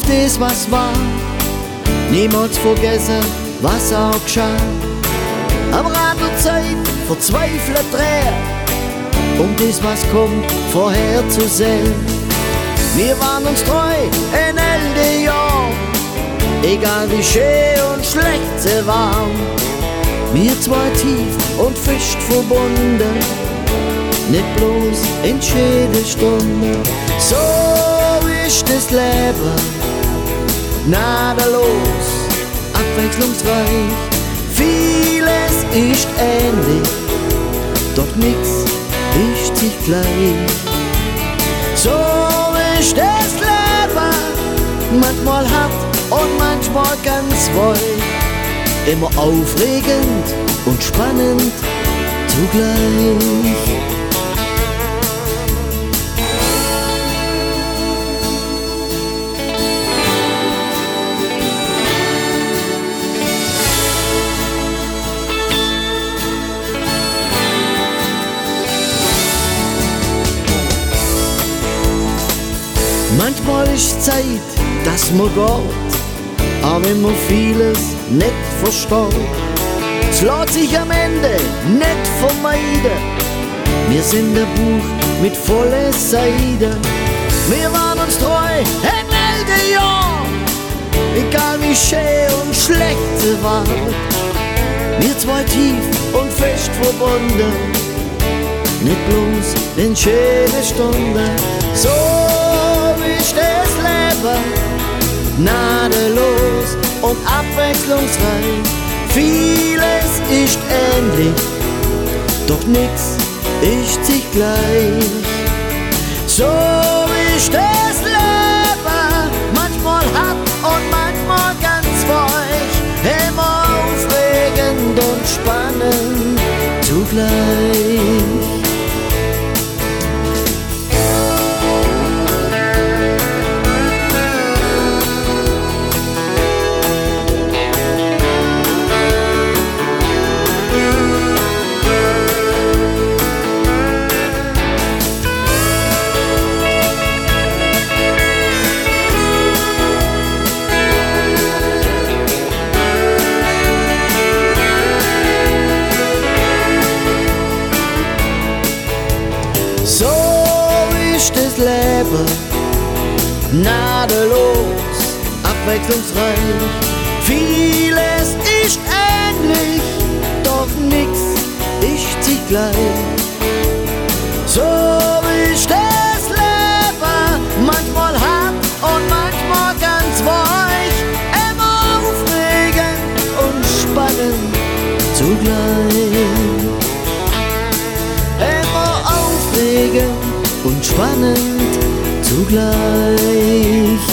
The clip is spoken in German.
das, was war, niemals vergessen, was auch geschah. Am Rad der Zeit verzweifelt dreht, das, was kommt, vorherzusehen. Wir waren uns treu in all die Jahr, egal wie schön und schlecht sie waren. Wir zwei tief und fest verbunden, nicht bloß in jede Stunde. So ist das Leben, gnadenlos, abwechslungsreich. Vieles ist ähnlich, doch nix ist sich gleich. So ist das Leben, manchmal hart und manchmal ganz weich. Immer aufregend und spannend zugleich. Manchmal ist Zeit, dass man geht, auch wenn man vieles nicht versteht. Es lässt sich am Ende nicht vermeiden. Wir sind ein Buch mit voller Seite. Wir waren uns treu in all die Jahr, egal wie schön und schlecht sie war. Wir zwei tief und fest verbunden, nicht bloß in schöne Stunde. So ist das Leben, gnadenlos und abwechslungsreich. Vieles ist ähnlich, doch nix ist sich gleich. So ist das Leben, manchmal hart und manchmal ganz weich, immer aufregend und spannend zugleich. So ist das Leben, gnadenlos, abwechslungsreich. Vieles ist ähnlich, doch nix ist sich gleich. So ist das Leben, manchmal hart und manchmal ganz weich, immer aufregend und spannend zugleich. Und spannend zugleich.